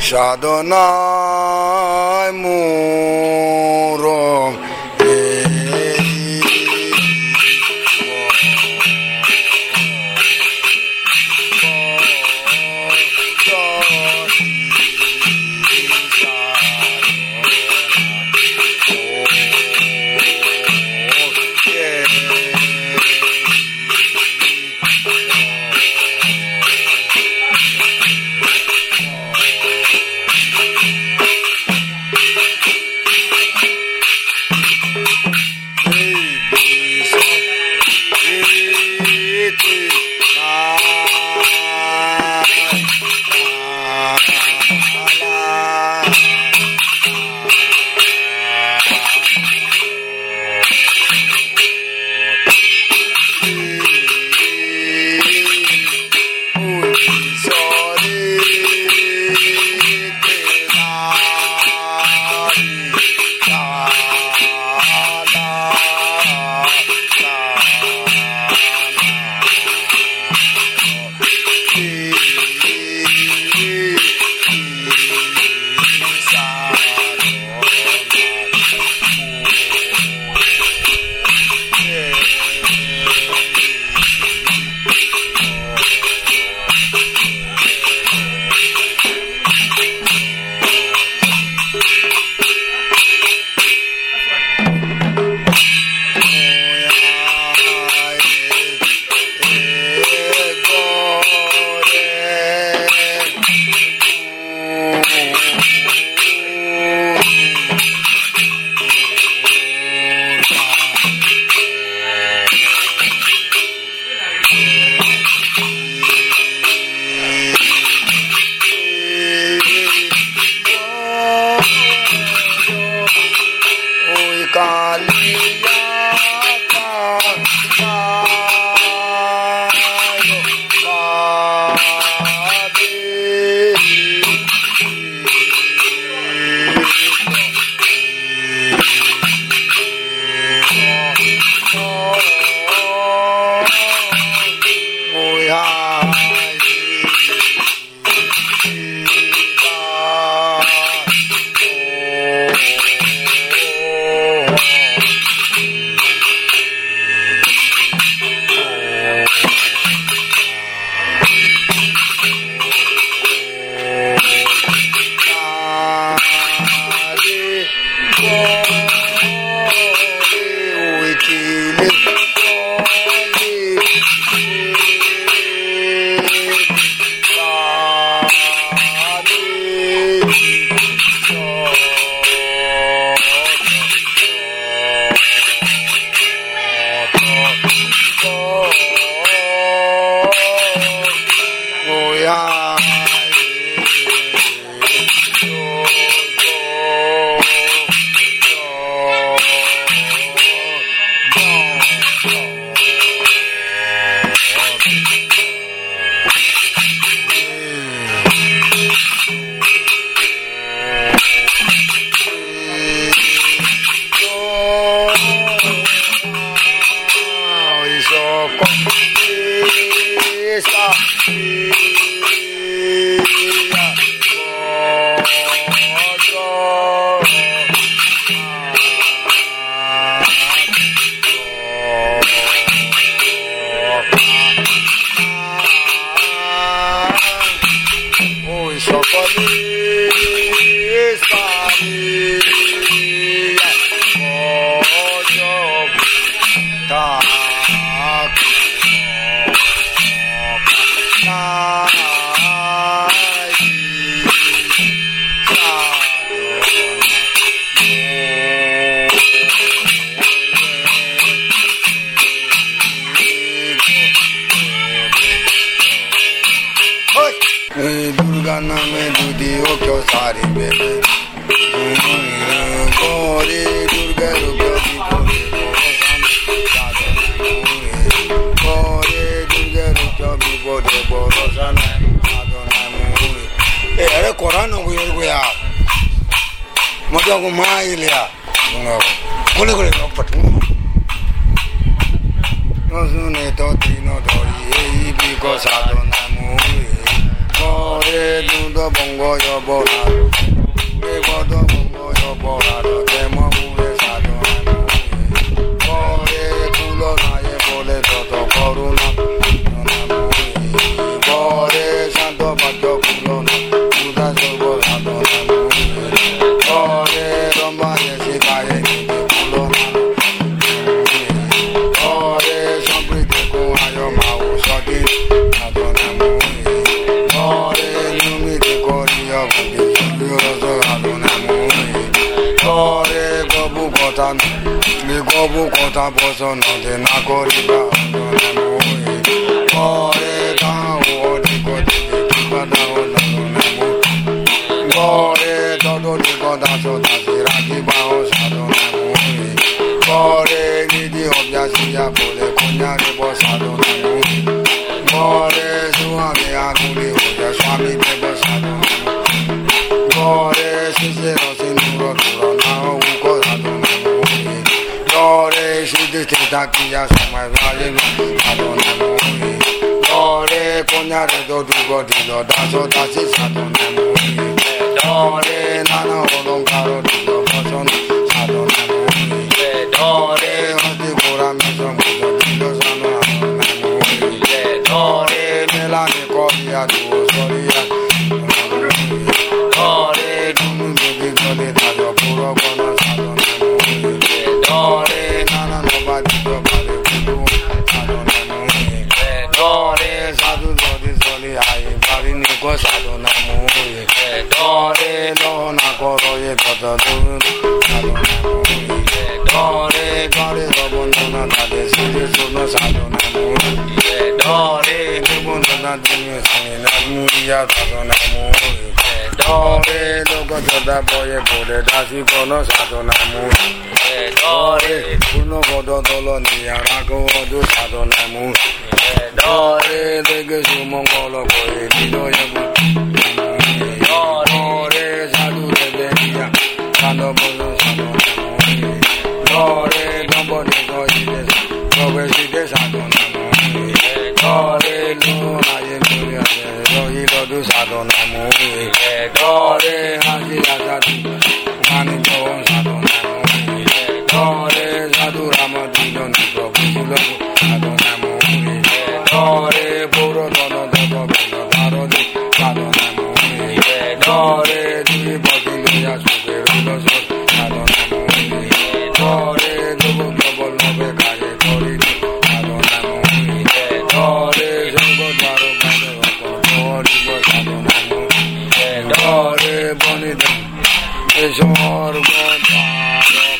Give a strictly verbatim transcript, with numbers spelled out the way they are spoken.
Sadonai Murong Kore dundo bongo yo borado. Me guardo bongo yo borado. Demo mure sado. Kore culo naye pole toto corona. Kore santo bajo culo na. Uda sorbo sado. Kore romba yesi kaye culo na. Kore sombri te ko ayo mau sodi. Kore gobu kota, mi gobu kota boso no de na koriba no na mo. Kore ta o di ko di di ba da o na no na mo. Kore todo di ko da so da si ra ki ba o sa do na mo. Kore ni di o bya si ya bo le ko nya re bo sa do na mo. Kore su ha me a ku le o ya swami de bo sa do na mo. Kore si se ro si nu ro ro na o ko sa do na mo. Kore si de te ta ki ya so ma ra ye sa do na mo. Kore ko nya re do du go di lo da so da si sa do na mo. Kore na na o long ka ro di lo ko so sa do na mo. Kore ho di ko ra mi so mo do di lo sa na mo. Kore me la ni ko ya du so ri ya. Kore dum de de de da do puro kono sa do na mo. Kore na na no ba di do ba de ku sa do na mo. Kore sa du do di so li ai ba ri ni ko sa do na mo. Kore lo na ko ro ye do do sa do na mo. Kore kore do bon na na de si de so no sa do na mo. Kore ni bon na de ni sa ni na mu ya sa do na mo. Kore logo joda boye bode da si kono sa do na mo. Kore kuno godo dolo ni ara ko do sa do na mo. Kore de ge su mongolo boye di do ye bu. Kore sa du de de ya sa do bo sa do na mo. Kore do bo de ko ji de ko be si de sa do na mo. Kore no na ye mu ya ro yi do du sa do na mo. Kore ha ji ya sa du na ni do sa do na mo. Kore sa du ra ma di do ni ko bu lo sa do na mo. Kore puro do do do do do da ro di sa do na mo. Kore di bo di lo ya su be ro lo so sa do na mo. Kore do bo do bo lo be ka ye kore sa do na mo. Kore so go da ro ba do ko kore bo sa do na mo. Kore boni do e so ro go da